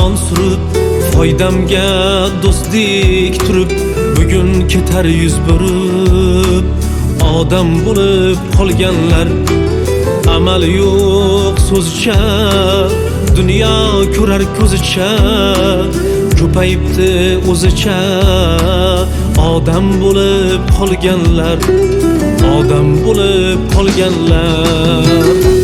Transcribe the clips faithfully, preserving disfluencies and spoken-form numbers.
yomon surib, foydamga do'stlik turib, bugun ketar yuz burib. Odam bo'lib qolganlar, amal yo'q so'zcha, dunyo ko'rar ko'zicha, ko'payibdi o'zicha. Odam bo'lib qolganlar, odam bo'lib qolganlar.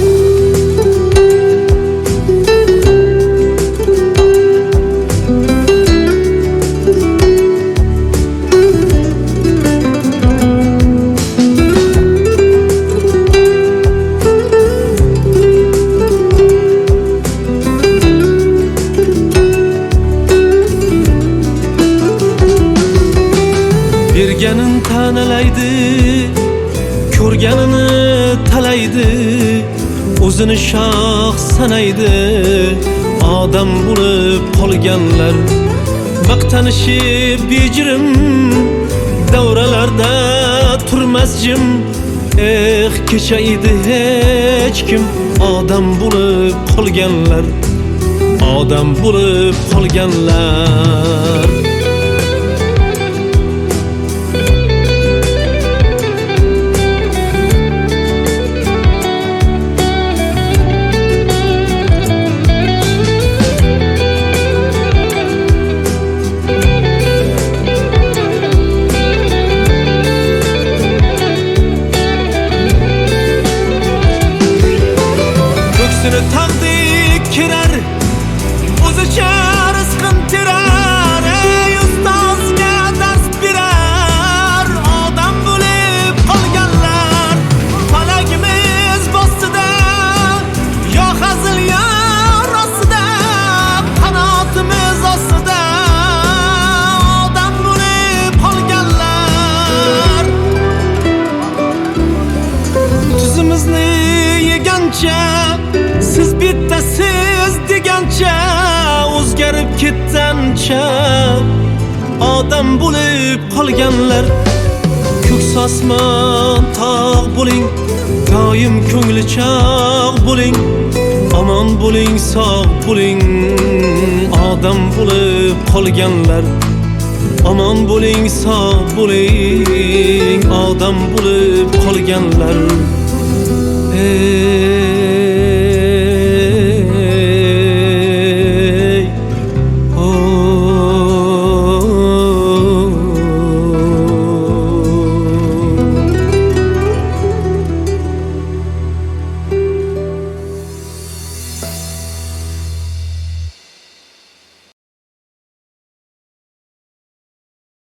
Berganin tanalaydi, ko'rganini talaydi, o'zini shoh sanaydi. Odam bo'lib qolganlar, maqtanishib bejirim, davralarda turmas jim. Eh, kecha edi hech kim. Odam bo'lib qolganlar, odam bo'lib qolganlar. Ko'ksini taqdik kirar, o'zicha rizqin terar. Ey ustozga dars berar, odam bo'lib qolganlar. Falagimiz bostida, yo hazil yo rostida, qanotimiz ostida, odam bo'lib qolganlar. Tuzimizni yegancha, siz bittasiz degancha, o'zgarib ketgancha, odam bo'lib qolganlar. Ko'ks osmon tog' bo'ling, doim ko'ngli chog' bo'ling, omon bo'ling, sog' bo'ling. Odam bo'lib qolganlar, omon bo'ling, sog' bo'ling. Odam bo'lib qolganlar. Ey